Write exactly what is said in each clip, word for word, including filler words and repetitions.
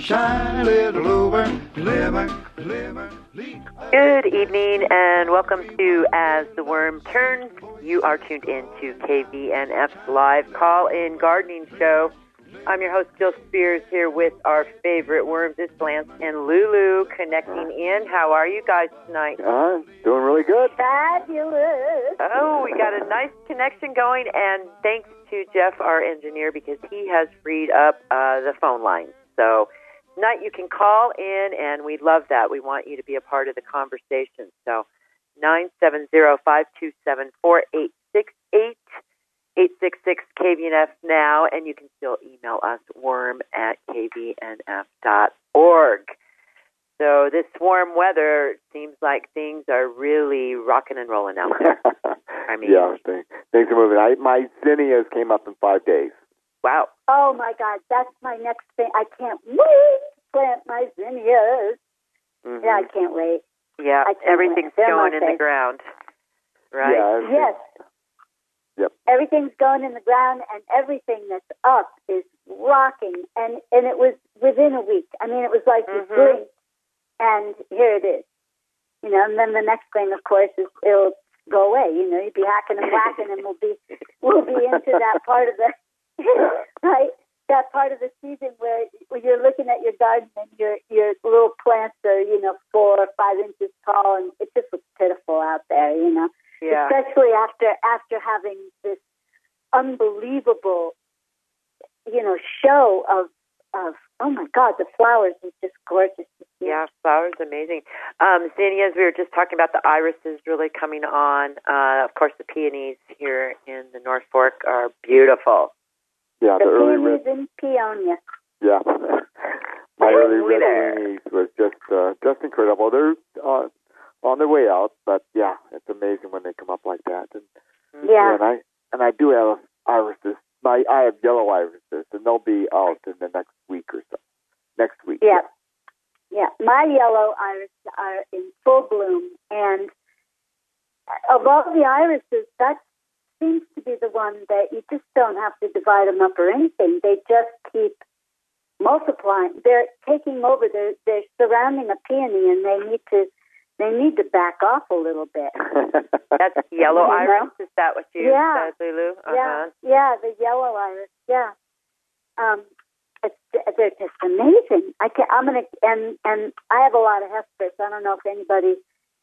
shiny little Louver, liver, liver, liver. Good evening and welcome to As the Worm Turns. You are tuned in to K V N F's live call-in gardening show. I'm your host, Jill Spears, here with our favorite worms, it's Lance and Lulu, connecting in. How are you guys tonight? Uh, doing really good. Fabulous. Oh, we got a nice connection going, and thanks to Jeff, our engineer, because he has freed up uh, the phone line. So tonight you can call in, and we love that. We want you to be a part of the conversation. So nine seven zero, five two seven, four eight six eight. eight six six K V N F now, and you can still email us, worm at k v n f dot org. So this warm weather seems like things are really rocking and rolling out there. I mean, yeah, things, things are moving. I, my zinnias came up in five days. Wow. Oh, my God, that's my next thing. I can't wait to plant my zinnias. Mm-hmm. Yeah, I can't wait. Yeah, I can't everything's wait. going in the face. ground, right? Yeah, Yes. Yep. Everything's going in the ground, and everything that's up is rocking. And, and it was within a week. I mean, it was like Mm-hmm. you blinked, and here it is. You know, and then the next thing, of course, is it'll go away. You know, you'll be hacking and whacking, and we'll be we'll be into that part of the right that part of the season where, where you're looking at your garden and your your little plants are, you know, four or five inches tall, and it just looks pitiful out there. You know. Yeah. Especially after after having this unbelievable, you know, show of of oh my God, the flowers is just gorgeous to see. Yeah, flowers amazing. Um, zinnias, we were just talking about the irises really coming on. Uh, of course, the peonies here in the North Fork are beautiful. Yeah, The the, early peonies red. and peonia. Yeah, my early Way red there. peonies was just uh, just incredible. They're uh, on their way out, but yeah, it's amazing when they come up like that. And Yeah. and I and I do have irises. My I have yellow irises, and they'll be out in the next week or so. Next week. Yeah. Yeah. My yellow iris are in full bloom, and of all the irises, that seems to be the one that you just don't have to divide them up or anything. They just keep multiplying. They're taking over. They're, they're surrounding a peony, and they need to they need to back off a little bit. That's yellow You iris. know? Is that what you Yeah. said, Lulu? Uh-huh. Yeah, yeah, the yellow iris. Yeah, um, it's, they're just amazing. I can I'm gonna and and I have a lot of hespers. I don't know if anybody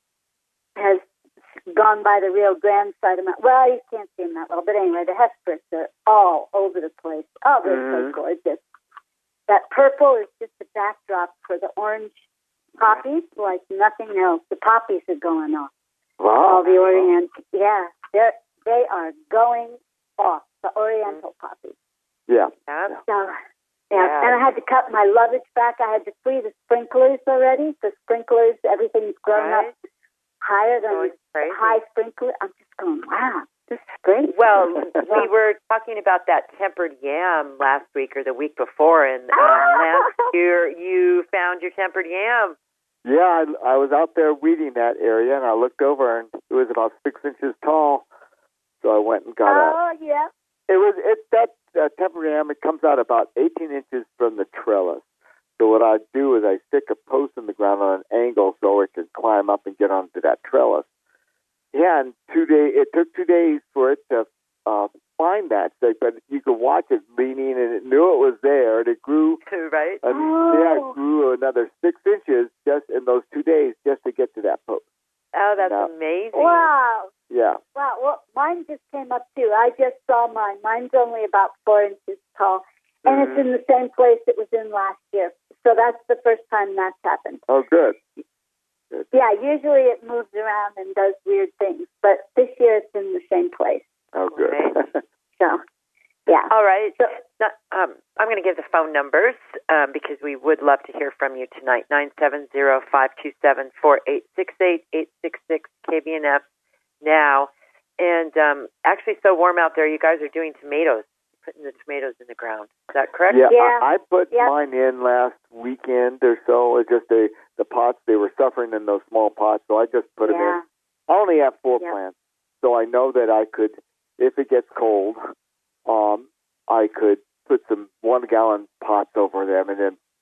has gone by the Rio Grande side of my. Well, you can't see them that well, but anyway, the hespers are all over the place. Oh, they're Mm-hmm. so gorgeous. That purple is just a backdrop for the orange poppies, like nothing else. The poppies are going off. Wow. All the orient, yeah, they're they are going off. The oriental poppies. Yeah. Yeah. So, yeah. Yeah. And I had to cut my lovage back. I had to free the sprinklers already. The sprinklers, everything's grown Right. up higher than Going crazy. high sprinkler. I'm just going, wow, this is great. Well, we were talking about that tempered yam last week or the week before, and um, last year you found your tempered yam. Yeah, I, I was out there weeding that area, and I looked over, and it was about six inches tall. So I went and got a. Oh, yeah. It was it that uh, tempered yam. It comes out about eighteen inches from the trellis. So what I do is I stick a post in the ground on an angle so it can climb up and get onto that trellis. Yeah, and two day it took two days for it to uh, find that thing, but you could watch it leaning, and it knew it was there, and it grew. Right? And Oh. yeah, it grew another six inches just in those two days just to get to that post. Oh, that's No. amazing. Wow. Yeah. Wow. Well, mine just came up, too. I just saw mine. Mine's only about four inches tall. And Mhm. it's in the same place it was in last year. So that's the first time that's happened. Oh, good. Good. Yeah, usually it moves around and does weird things. But this year it's in the same place. Oh, good. Right. So, yeah. All right. So, So, um, I'm going to give the phone numbers um, because we would love to hear from you tonight. nine seven zero, five two seven, four eight six eight, eight six six K V N F now. And um, actually so warm out there, you guys are doing tomatoes, putting the tomatoes in the ground. Is that correct? Yeah, Yeah. I, I put Yeah. mine in last weekend or so. It's just a, the pots, they were suffering in those small pots, so I just put them yeah. in. I only have four Yeah. plants, so I know that I could, if it gets cold, um, I could put some one-gallon pots over them and then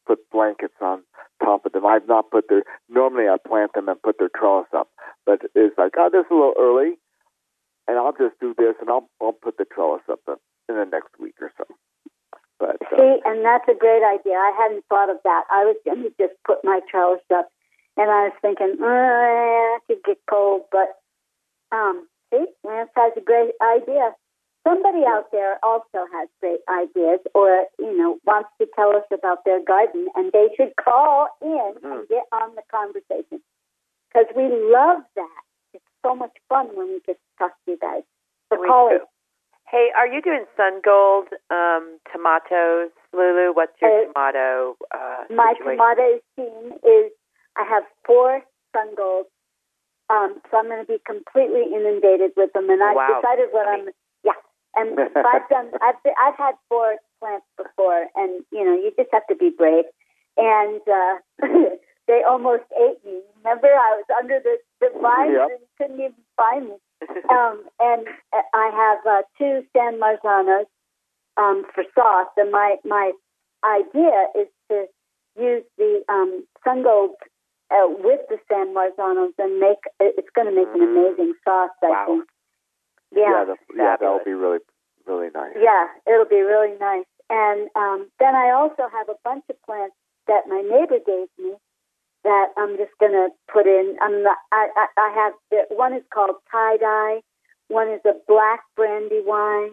put blankets on top of them. I've not put their, normally I plant them and put their trellis up, but it's like, oh, this is a little early, and I'll just do this, and I'll I'll put the trellis up in, in the next week or so. But uh, See, and that's a great idea. I hadn't thought of that. I was going to just put my trellis up, and I was thinking, uh, I could get cold, but um, see, Lance has a great idea. Somebody out there also has great ideas, or you know, wants to tell us about their garden, and they should call in mm-hmm. and get on the conversation because we love that. It's so much fun when we get to talk to you guys. So we call do. it. Hey, are you doing sun gold um, tomatoes, Lulu? What's your uh, tomato uh, My situation? tomato team is, I have four sun golds, um, so I'm going to be completely inundated with them, and I've wow. decided what I'm, yeah, and I've done, I've, been, I've had four plants before, and, you know, you just have to be brave, and uh, they almost ate me. Remember, I was under the, the vines yep. and couldn't even find me. Um, and I have uh, two San Marzanos um, for sauce, and my, my idea is to use the um, sun gold uh, with the San Marzanos and make, it's going to make an amazing sauce, I wow. think. yeah, Yeah, the, yeah, that'll be really, really nice. yeah, it'll be really nice. And um, then I also have a bunch of plants that my neighbor gave me that I'm just going to put in. I'm not, I, I, I have, the, one is called tie-dye, one is a black brandy wine.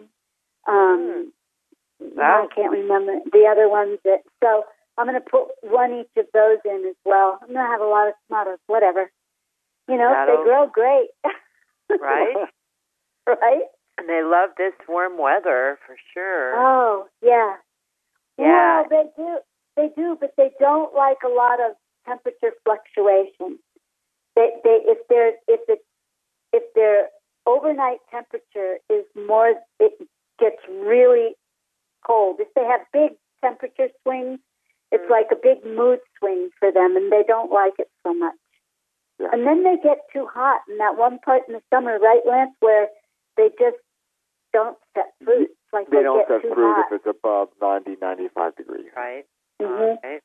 Um, mm. I can't remember the other ones. That, so I'm going to put one each of those in as well. I'm going to have a lot of tomatoes, whatever. You know, That'll, they grow great. Right? Right? And they love this warm weather, for sure. Oh, yeah. Yeah. Well, they do. They do, but they don't like a lot of temperature fluctuation. They, they, if they're, if it, if their overnight temperature is more, it gets really cold. If they have big temperature swings, it's mm. like a big mood swing for them, and they don't like it so much. Yeah. And then they get too hot in that one part in the summer, right, Lance, where they just don't set fruit. It's like they, they don't get set too fruit hot. if it's above ninety, ninety-five degrees. Right. Mm-hmm. Okay.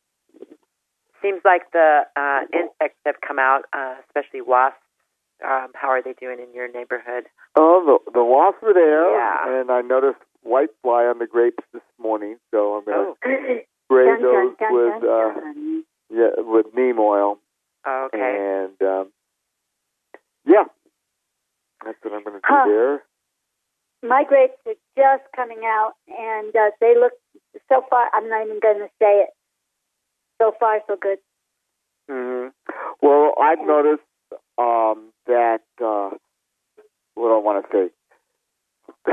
Seems like the uh, insects have come out, uh, especially wasps. Um, how are they doing in your neighborhood? Oh, the, the wasps are there, yeah. and I noticed white fly on the grapes this morning, so I'm going to oh. spray dun, those dun, dun, with dun, uh, dun. yeah with neem oil. Oh, okay. And um, yeah, that's what I'm going to do huh. there. My grapes are just coming out, and uh, they look so far. I'm not even going to say it. So far, so good. Mm-hmm. Well, I've noticed um, that. Uh, what do I want to say?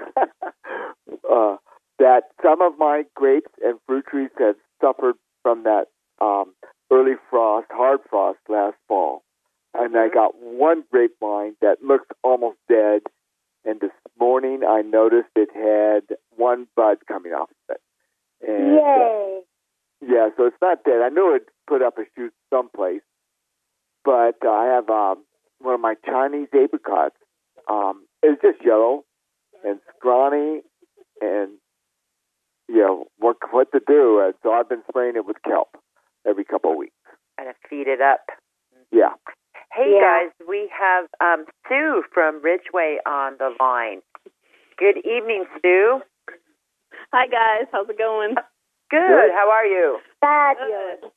uh, that some of my grapes and fruit trees have suffered from that um, early frost, hard frost last fall, mm-hmm. and I got one grapevine that looks almost dead. And this morning, I noticed it had one bud coming off of it. And, Yay! Uh, yeah, so it's not dead. I knew it put up a shoot someplace, but uh, I have um, one of my Chinese apricots. Um, it's just yellow and scrawny, and you know what what to do. And so I've been spraying it with kelp every couple of weeks. And feed it up. Yeah. Hey yeah. guys, we have um, Sue from Ridgeway on the line. Good evening, Sue. Hi guys, how's it going? Good. Good. How are you? Fabulous.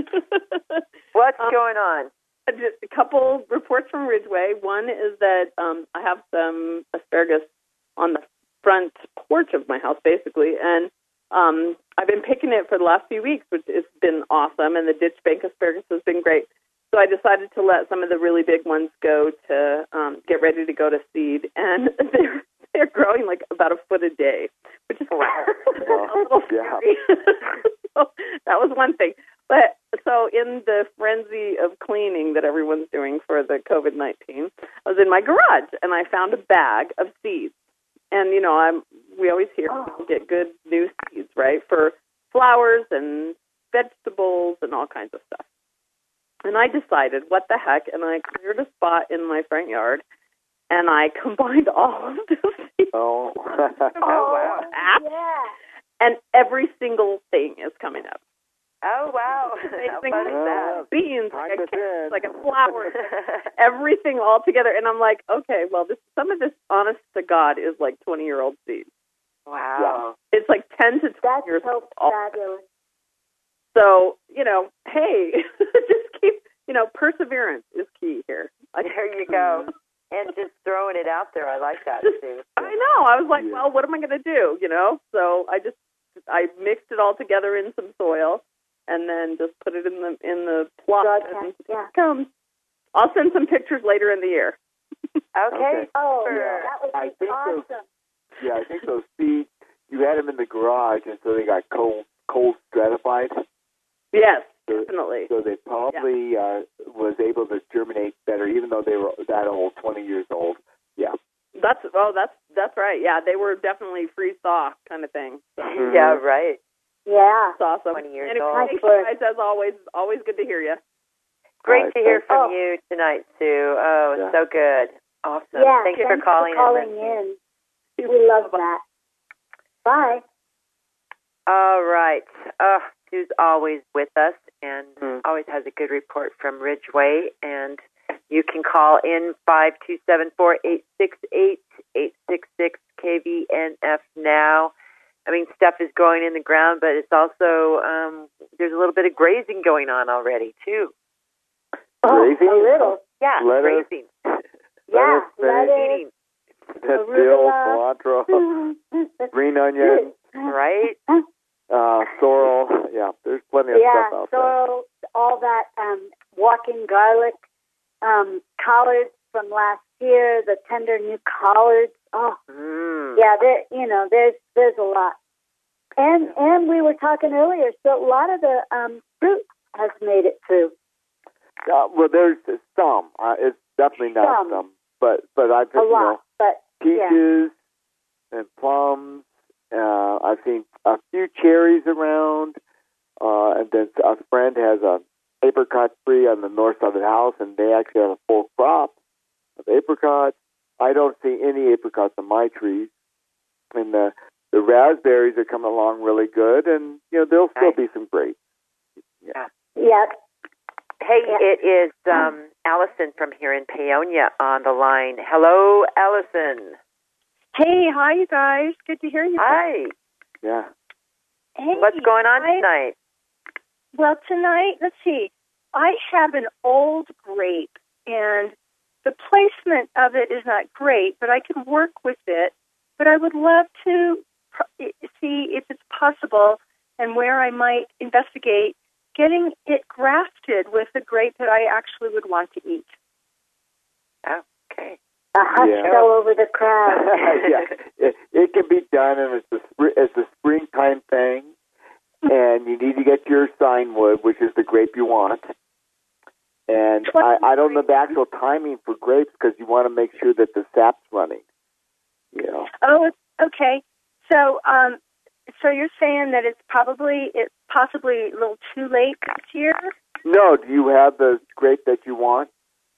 What's um, going on? Just a couple reports from Ridgeway. One is that um, I have some asparagus on the front porch of my house, basically, and um, I've been picking it for the last few weeks, which has been awesome, and the ditch bank asparagus has been great. So I decided to let some of the really big ones go to um, get ready to go to seed, and they're they're growing like about a foot a day, which is wow. a little scary. So that was one thing. But so in the frenzy of cleaning that everyone's doing for the COVID nineteen, I was in my garage and I found a bag of seeds. And you know, I'm we always hear oh. people get good new seeds, right, for flowers and vegetables and all kinds of stuff. And I decided, what the heck, and I cleared a spot in my front yard, and I combined all of the seeds. Oh, oh wow. Yeah. And every single thing is coming up. Oh, wow. How fun is that? Beans, like a, Practice in. like a flower, everything all together. And I'm like, okay, well, this some of this, honest to God, is like twenty-year-old seeds. Wow. It's like ten to twenty That's years so old. fabulous. So, you know, hey, just keep, you know, perseverance is key here. I, There you go. And just throwing it out there. I like that, too. I know. I was like, Yeah. well, what am I going to do, you know? So I just, I mixed it all together in some soil and then just put it in the in the plot. Broadcast, And yeah. it comes. I'll send some pictures later in the year. Okay. Okay. Oh, Sure. that would I be think awesome. those- Yeah, I think those seeds, you had them in the garage, and so they got cold, cold stratified. Yes, So, definitely. so they probably uh, was able to germinate better, even though they were that old, twenty years old. Yeah. That's oh, that's that's right. Yeah, they were definitely freeze thaw kind of thing. So Yeah, right. Yeah. that's awesome. twenty years anyway, old. thanks, you guys, as always. Always good to hear you. Great All right, to hear thanks. from Oh. you tonight, Sue. Oh, Yeah. so good. Awesome. Yeah. Thanks, thanks for calling, for calling in. in. We love that. Bye. All right. Uh, Sue's always with us and Mm. always has a good report from Ridgeway. And you can call in five two seven four, eight six eight, eight six six K V N F now. I mean, stuff is growing in the ground, but it's also, um, there's a little bit of grazing going on already, too. Grazing? Oh, a little. Yeah, Lettuce. grazing. Yeah. Lettuce, Lettuce. Eating, That's dill, Arugula. cilantro, green onion, right? uh, sorrel. Yeah, there's plenty of Yeah, stuff out so all that um, walking garlic, um, collards from last year, the tender new collards. Oh, Mm. yeah, there. You know, there's there's a lot, and and we were talking earlier, so a lot of the um, fruit has made it through. there. Uh, well, there's some. Uh, it's definitely not Some. some, but but I've A you lot, know but yeah. peaches and plums. Uh, I've seen a few cherries around, uh, and then a friend has a apricot tree on the north side of the house, and they actually have a full crop of apricots. I don't see any apricots on my trees, and the the raspberries are coming along really good, and you know there'll still Nice. be some grapes. Yeah. Yeah. Hey, Yeah. it is um, Allison from here in Paonia on the line. Hello, Allison. Hey, hi, you guys. Good to hear you. Hi. Yeah. Hey, What's going on I- tonight? Well, tonight, let's see. I have an old grape, and the placement of it is not great, but I can work with it. But I would love to pr- see if it's possible and where I might investigate getting it grafted with a grape that I actually would want to eat. Okay. A hush Yeah. fell over the crowd. yeah, it, it can be done, and it's a spr- it's a springtime thing. And you need to get your signwood, which is the grape you want. And I, I don't know the actual timing for grapes because you want to make sure that the sap's running. You know. Oh, okay. So, um, so you're saying that it's probably, it's possibly a little too late this year? No, do you have the grape that you want?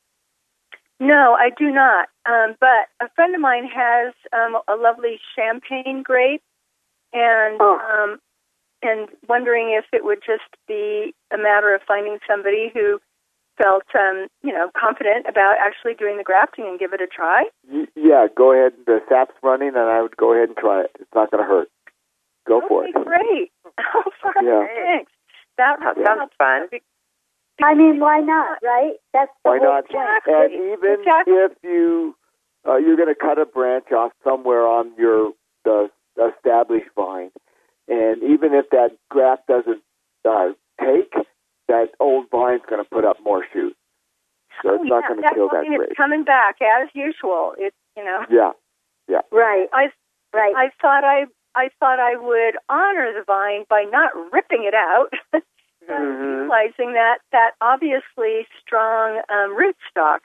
No, I do not. Um, but a friend of mine has um, a lovely champagne grape, and Oh. um, and wondering if it would just be a matter of finding somebody who felt, um, you know, confident about actually doing the grafting and give it a try. Y- yeah, go ahead. The sap's running, and I would go ahead and try it. It's not going to hurt. Go for Okay, it. great. Oh, fun. Yeah. Thanks. That That would sounds fun. I mean, why not, right? That's the Why whole not? point. Exactly. And even Exactly. if you uh, you're going to cut a branch off somewhere on your the established vine, and even if that graft doesn't uh, take, that old vine's going to put up more shoots. So it's Oh, not yeah, going to that's kill that something grape. It's coming back as usual. It's, you know, Yeah, yeah. Right, I right. I thought I I thought I would honor the vine by not ripping it out, but Mhm. utilizing that that obviously strong um, rootstock.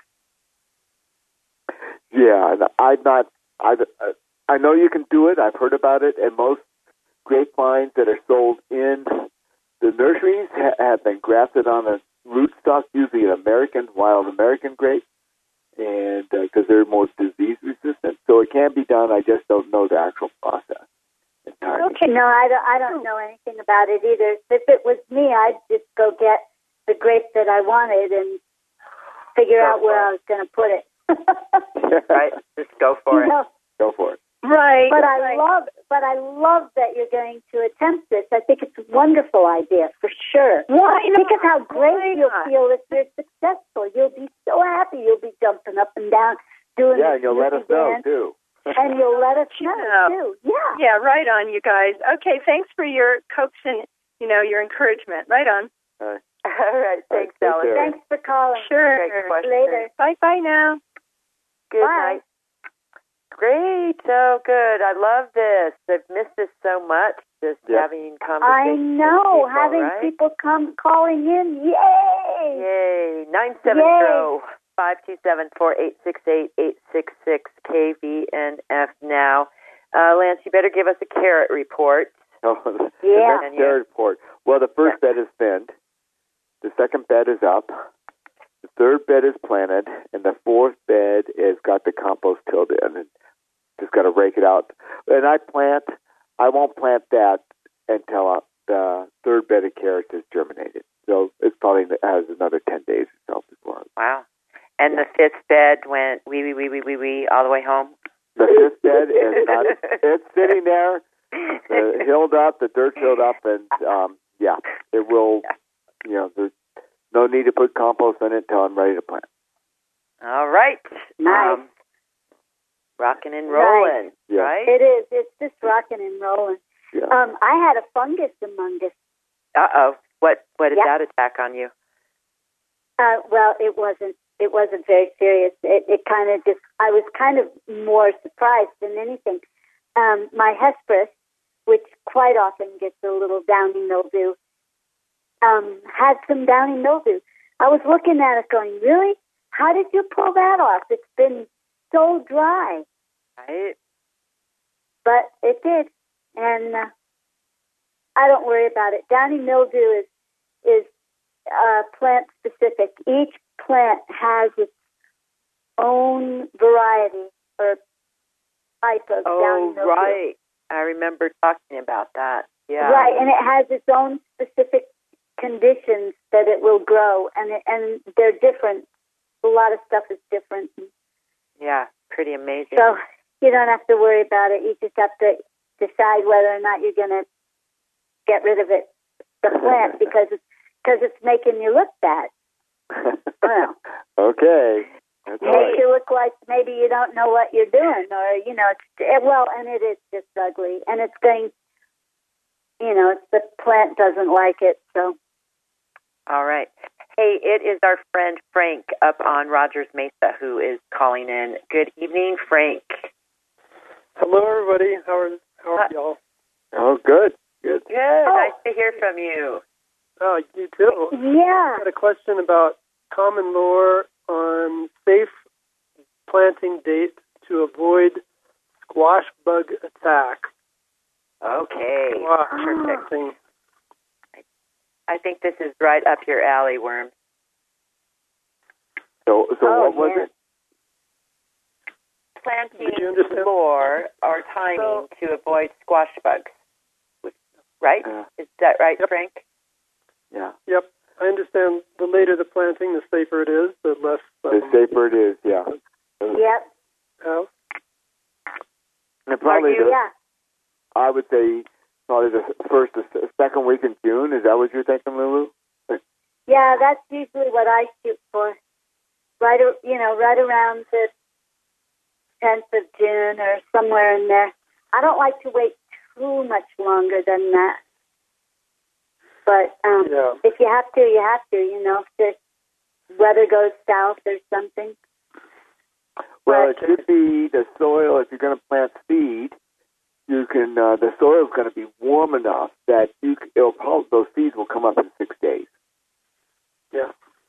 Yeah, and I'm not. I I know you can do it. I've heard about it, and most grapevines that are sold in the nurseries ha- have been grafted on a rootstock, usually an American wild American grape, and because they're more disease resistant, so it can be done. I just don't know the actual process. And Okay. No, I don't. I don't know anything about it either. If it was me, I'd just go get the grape that I wanted and figure Go out where for it. I was going to put it. Right? Just go for You it. know, Go for it. Right. but I right. love, but I love that you're going to attempt this. I think it's a wonderful idea for sure. Why not? Think of how great Why you'll not? feel if you're successful. You'll be so happy. You'll be jumping up and down, doing Yeah, the and you'll let us Snoopy know, dance, too. and you'll let us know know. too. Yeah. Yeah, right on, you guys. Okay, thanks for your coax and, you know, your encouragement. Right on. All right. All right. Thanks, Take Ellen. care. Thanks for calling. Sure. Great question. Later. Bye-bye now. Good Bye. night. Great. So good. I love this. I've missed this so much, just Yeah. having I conversations know, with people, having right? people come calling in. Yay! Yay. nine seven zero, five two seven, four eight six eight, eight six six K V N F now. Uh, Lance, you better give us a carrot report. Oh, the Yeah. next carrot report. Well, the first bed is thinned. The second bed is up. The third bed is planted, and the fourth bed has got the compost tilled in, and just got to rake it out. And I plant. I won't plant that until uh, the third bed of carrots is germinated. So it's probably has another ten days or so before. Wow. And the fifth bed went wee, wee, wee, wee, wee, wee, all the way home? The fifth bed is not. It's sitting there, uh, hilled up, the dirt's hilled up, and um, yeah, it will. You know, there's no need to put compost in it until I'm ready to plant. All right. Nice. Um, rocking and rolling, Yeah. right? It is. It's just rocking and rolling. Yeah. Um, I had a fungus among us. Uh-oh. What, what did Yeah. that attack on you? Uh, well, it wasn't. It wasn't very serious. It, it kind of just. I was kind of more surprised than anything. Um, my Hesperus, which quite often gets a little downy mildew, um, had some downy mildew. I was looking at it, going, "Really? How did you pull that off? It's been so dry." Right? But it did, and uh, I don't worry about it. Downy mildew is is uh, plant specific. Each plant has its own variety or type of downy Oh, mildew. right. I remember talking about that. Yeah. Right, and it has its own specific conditions that it will grow, and it, and they're different. A lot of stuff is different. Yeah. Pretty amazing. So you don't have to worry about it. You just have to decide whether or not you're going to get rid of it, the plant, because it's because it's making you look bad. Well, Okay. That's all makes right. you look like maybe you don't know what you're doing, or you know, it's well, and it is just ugly, and it's going. You know, it's, the plant doesn't like it, so. All right. Hey, it is our friend Frank up on Rogers Mesa who is calling in. Good evening, Frank. Hello, everybody. How are how are Uh, y'all? Oh, good. Good. Good. Oh. Nice to hear from you. Oh, you too. Yeah. I had a question about common lore on safe planting date to avoid squash bug attack. Okay. Wow, Perfect. thing. I think this is right up your alley, Worm. So, so Oh, what was yeah. it? Planting Did you understand? lore or timing to avoid squash bugs. Right? Uh, Is that right, Yep. Frank? yeah. Yep, I understand. The later the planting, the safer it is. The less. The Um, safer it is, yeah. Yep. have. And probably, Are you- the, Yeah. I would say, probably the first or s- second week in June. Is that what you're thinking, Lulu? Yeah, that's usually what I shoot for. Right, ar- you know, right around the tenth of June or somewhere in there. I don't like to wait too much longer than that. But um, Yeah. if you have to, you have to. You know, if the weather goes south or something. Well, But- it should be the soil. If you're going to plant seed, you can. Uh, the soil is going to be warm enough that you c- it'll probably, those seeds will come up in six days. Yeah.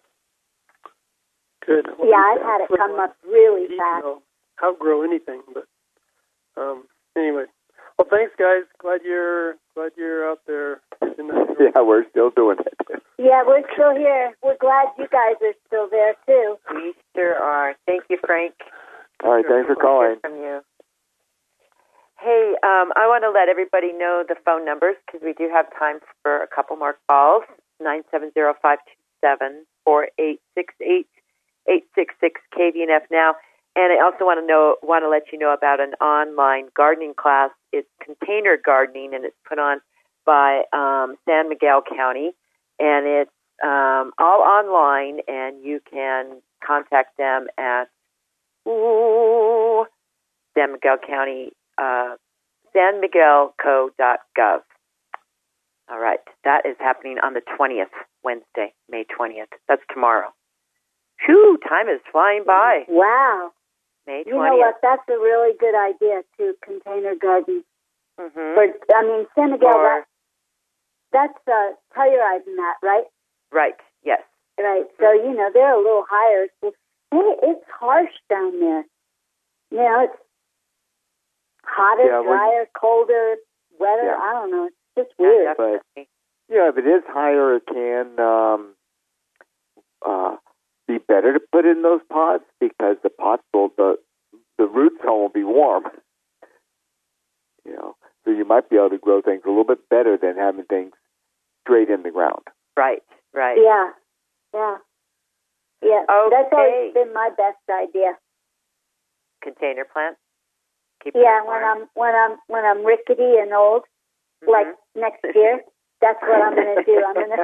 Good. Well, Yeah, I've had it that's come what up really I fast. know. Outgrow anything, but um, anyway. Well, thanks, guys. Glad you're glad you're out there in that. Yeah, we're still doing it. Yeah, we're still here. We're glad you guys are still there too. We sure are. Thank you, Frank. All right, thanks for calling. Hear from you. Hey, um, I want to let everybody know the phone numbers because we do have time for a couple more calls. nine seven zero, five two seven, four eight six eight, eight six six K V N F now. And I also want to know want to let you know about an online gardening class. It's container gardening, and it's put on by um, San Miguel County, and it's um, all online. And you can contact them at ooh, San Miguel County, uh, san miguel co dot gov. All right, that is happening on the twentieth, Wednesday, May twentieth. That's tomorrow. Phew, time is flying by. Wow. May twentieth. You know what? That's a really good idea, too, container garden. Mm-hmm. For, I mean, San Miguel, Or, that, that's uh, Telluride and that, right? right, yes. Right. So, you know, they're a little higher. So, hey, it's harsh down there. You know, it's hotter, Yeah, well, drier, colder, wetter. Yeah. I don't know. It's just weird. Yeah, But definitely. yeah, if it is higher, it can um, uh, be better to put in those pots because the pots will the the root zone will be warm. You know, so you might be able to grow things a little bit better than having things straight in the ground. Right, right. Yeah. Yeah. Yeah. Okay. That's always been my best idea. Container plant. Keep Yeah, them when warm. I'm when I'm when I'm rickety and old, Mhm. like next year, that's what I'm going to do. I'm going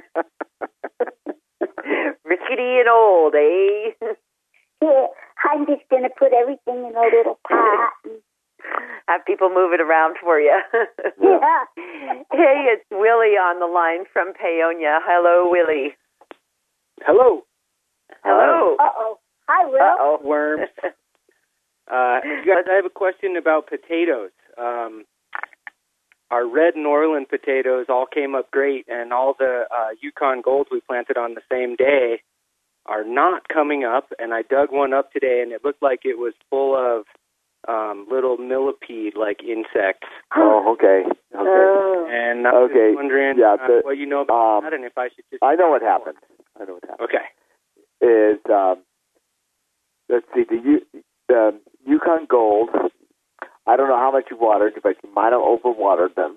to. Rickety and old, eh? Yeah, I'm just going to put everything in a little pot. And, Have people move it around for you. yeah. Hey, it's Willie on the line from Paonia. Hello, Willie. Hello, Hello. Uh oh. Hi, Will. Uh-oh. worms. Uh, you guys, I have a question about potatoes. Um, our red Norland potatoes all came up great, and all the uh, Yukon Golds we planted on the same day are not coming up. And I dug one up today, and it looked like it was full of um, little millipede-like insects. Oh, okay. Okay. Oh. And I was Okay, just wondering yeah, uh, the- what you know about um, that, and if I should just... I know what happened. I know what happened. Okay. Is um, let's see the U, the Yukon Gold. I don't know how much you watered, but you might have overwatered them.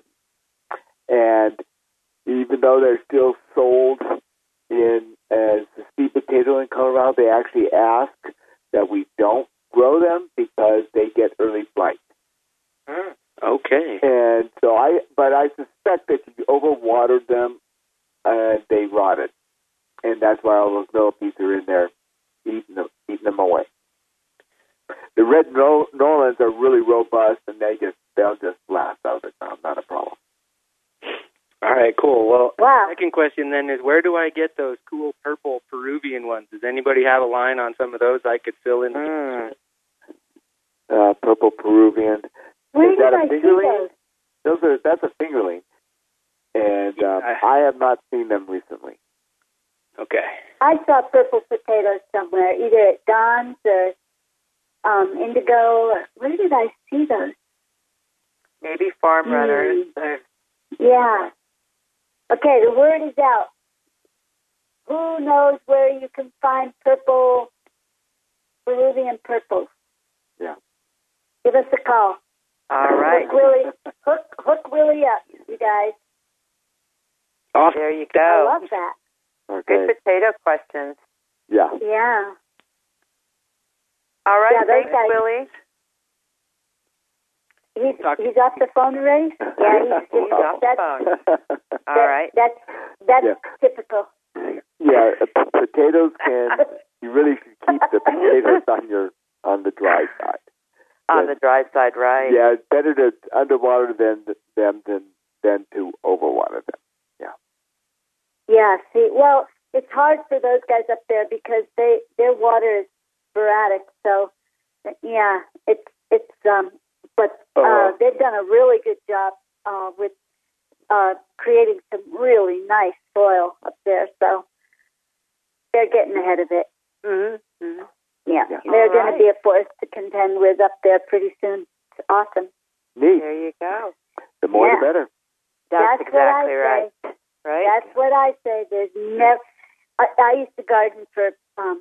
And even though they're still sold in as the sweet potato in Colorado, they actually ask that we don't grow them because they get early blight. Mm, okay. And so I, but I suspect that you overwatered them and they rotted, and that's why all those millipedes are in there eating them, eating them away. The red Nor- Norlands are really robust, and they just they'll just blast out of the ground, not a problem. All right, cool. Well, Wow. second question then is, where do I get those cool purple Peruvian ones? Does anybody have a line on some of those I could fill in? Mm. Uh, purple Peruvian. Where Is did that a I see fingerling? those? Those are that's a fingerling, and um, Yeah. I have not seen them recently. Okay. I saw purple potatoes somewhere, either at Don's or um, Indigo. Or, where did I see those? Maybe farm runners. Mm. Yeah. Okay, the word is out. Who knows where you can find purple, Peruvian purples? Yeah. Give us a call. All right. Hook Willie, hook, hook Willie up, you guys. Awesome. There you I go. love that. Okay. Good potato questions. Yeah. Yeah. All right. Yeah, those Thanks, guys- Willie. He's, Talk- he's off the phone already? Yeah, he's, He's off the that's, phone. All that- right. That's, that's Yeah. typical. Yeah, uh, potatoes can. You really should keep the potatoes on your on the dry side. On the dry side, right? Yeah, it's better to underwater them them than than to overwater them. Yeah, see, well, it's hard for those guys up there because they their water is sporadic. So, yeah, it's it's um, but uh, Uh-huh. they've done a really good job uh, with uh, creating some really nice soil up there. So they're getting ahead of it. Mm-hmm. Mm-hmm. Yeah, Yeah. they're All going right. to be a force to contend with up there pretty soon. It's awesome. Neat. There you go. The more Yeah. the better. That's, That's what I exactly right. say. Right? That's what I say. There's never. I, I used to garden for, um,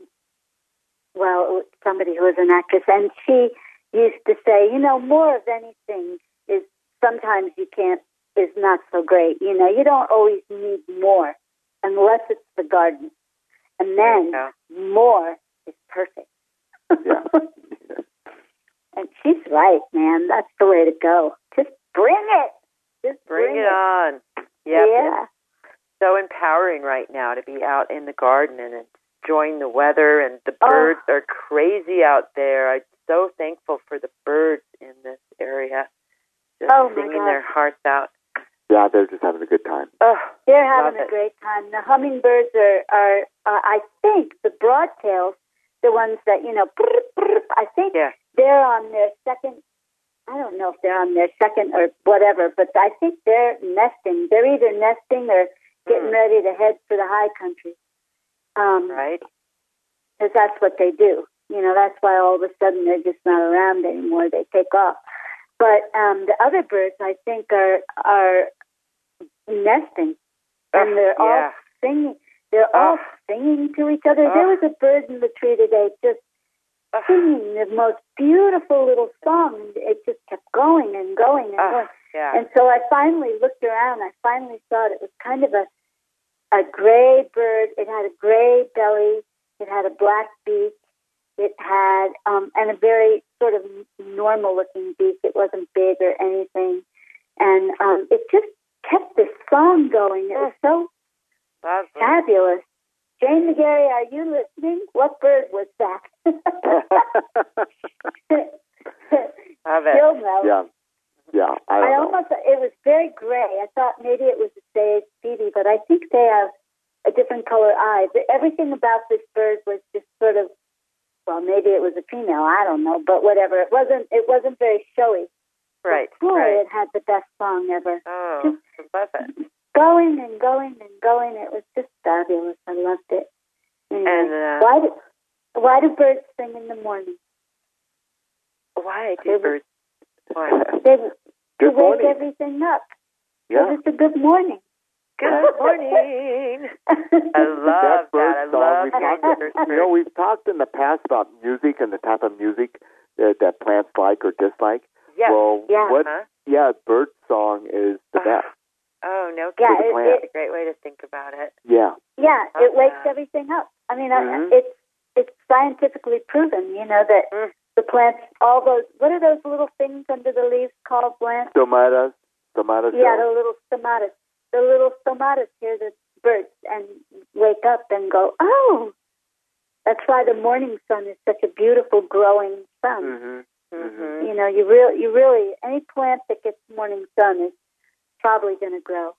well, somebody who was an actress, and she used to say, you know, more of anything is sometimes you can't, is not so great. You know, you don't always need more unless it's the garden. And then Yeah. more is perfect. Yeah. And she's right, man. That's the way to go. Just bring it. Just Bring, bring, it on. Yep. Yeah. It's so empowering right now to be out in the garden and enjoying the weather, and the Oh. birds are crazy out there. I'm so thankful for the birds in this area. Just Oh, my singing gosh. their hearts out. Yeah, they're just having a good time. Oh, They're having love a it. great time. The hummingbirds are, are uh, I think, the broadtails, the ones that, you know, brr, brr, I think Yeah. they're on their second, I don't know if they're on their second or whatever, but I think they're nesting. They're either nesting or getting Mm. ready to head for the high country. Um, Right? Because that's what they do. You know, that's why all of a sudden they're just not around anymore. They take off. But um, the other birds, I think, are are nesting, and Oh, they're all yeah. singing. They're all Oh. singing to each other. Oh. There was a bird in the tree today just Oh, singing the most beautiful little song. And it just kept going and going and oh, going. yeah. And so I finally looked around. I finally saw it. It was kind of a a gray bird. It had a gray belly. It had a black beak. It had um, and a very sort of normal-looking beak. It wasn't big or anything. And um, it just kept this song going. It was so Lovely. fabulous. Jane McGarry, are you listening? What bird was that? Love it. Still no. Yeah. Yeah. I I, don't know. almost, it was very gray. I thought maybe it was a sage phoebe, but I think they have a different color eye. But everything about this bird was just sort of, well, maybe it was a female. I don't know, but whatever. It wasn't. It wasn't very showy. Right. But boy, right. it had the best song ever. Oh, I love it. Going and going and going. It was just fabulous. I loved it. Anyway, And uh, why do why do birds sing in the morning? why They do would- birds? Why? They to Good wake morning. everything up. Yeah. It's a good morning. Good morning. I love that. bird I song, love we hearing talked, birds you know, we've talked in the past about music and the type of music that, that plants like or dislike. Yes. Well, Yeah. what? Huh? Yeah, bird song is the Uh, best. Oh, no Yeah, kidding. it- plant. That's a great way to think about it. Yeah. Yeah, Love it wakes that. everything up. I mean, Mhm. I, it's it's scientifically proven, you know, that Mm. the plants, all those, what are those little things under the leaves called, Blanche? Stomatas. Stomatas. Yeah, the little stomatas. The little stomatas hear the birds and wake up and go, oh, that's why the morning sun is such a beautiful growing sun. Mm-hmm. Mm-hmm. You know, you really, you really, any plant that gets morning sun is probably going to grow.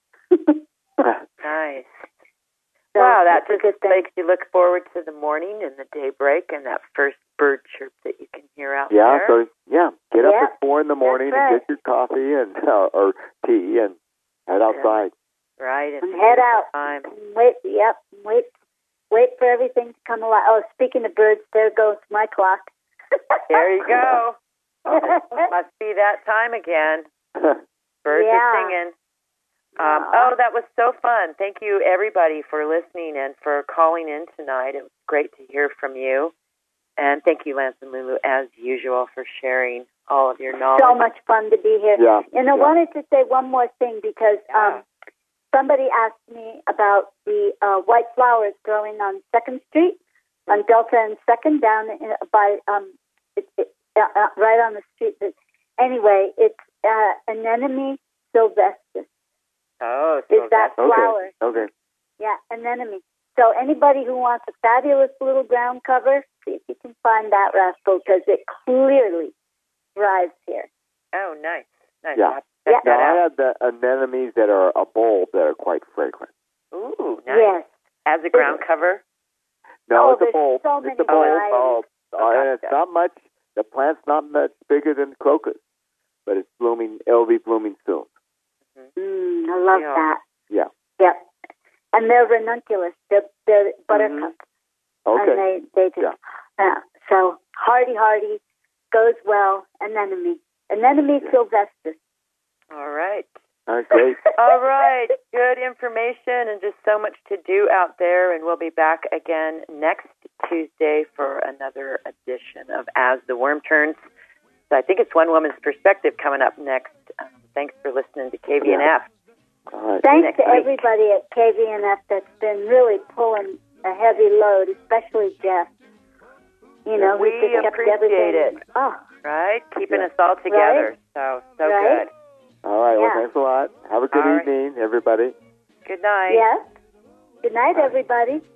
Nice. So Wow, that that's a just good thing. makes you look forward to the morning and the daybreak and that first bird chirp that you can hear out Yeah, there. so yeah, get up Yeah, at four in the morning right. and get your coffee and uh, or tea and head outside. Right. It's And a head beautiful out. Time. Wait, yep, wait, wait for everything to come alive. Oh, speaking of birds, there goes my clock. There you go. Must be that time again. Birds Yeah. are singing. Um, Aw. oh, that was so fun. Thank you, everybody, for listening and for calling in tonight. It was great to hear from you. And thank you, Lance and Lulu, as usual, for sharing all of your knowledge. So much fun to be here. Yeah, And I yeah. wanted to say one more thing because um, somebody asked me about the uh, white flowers growing on Second Street, on Delta and Second, down in, by um, it, it, uh, uh, right on the street. But anyway, it's uh, anemone sylvestris. Oh, Is so that that's Okay. flower? Okay. Yeah, anemone. So anybody who wants a fabulous little ground cover, see if you can find that rascal because it clearly thrives here. Oh, nice. Nice. Yeah. I'll have to check Now, that I out. have the anemones that are a bulb that are quite fragrant. Ooh, nice. Yes. As a ground cover? No, Oh, it's a there's bulb. so it's many a bulb. varieties. bulb. Oh, Uh, and it's gotcha. not much. The plant's not much bigger than crocus, but it's blooming. It'll be blooming soon. Mm, I love Yeah. that. Yeah. Yep. And they're ranunculus. They're, they're buttercups. Okay. And they, they just, Yeah. yeah. So hardy, hardy, goes well. Anemone. Anemone Yeah. sylvestris. All right. All right, great. All right. Good information and just so much to do out there. And we'll be back again next Tuesday for another edition of As the Worm Turns. So I think it's One Woman's Perspective coming up next um, thanks for listening to K V N F. All right. Thanks to week. everybody at K V N F that's been really pulling a heavy load, especially Jeff. You know, we we just kept appreciate everything. it. Oh, Right? Keeping Yeah. us all together. So, so Right? good. All right. Well, Yeah. thanks a lot. Have a good All right. evening, everybody. Good night. yes. Good night, everybody.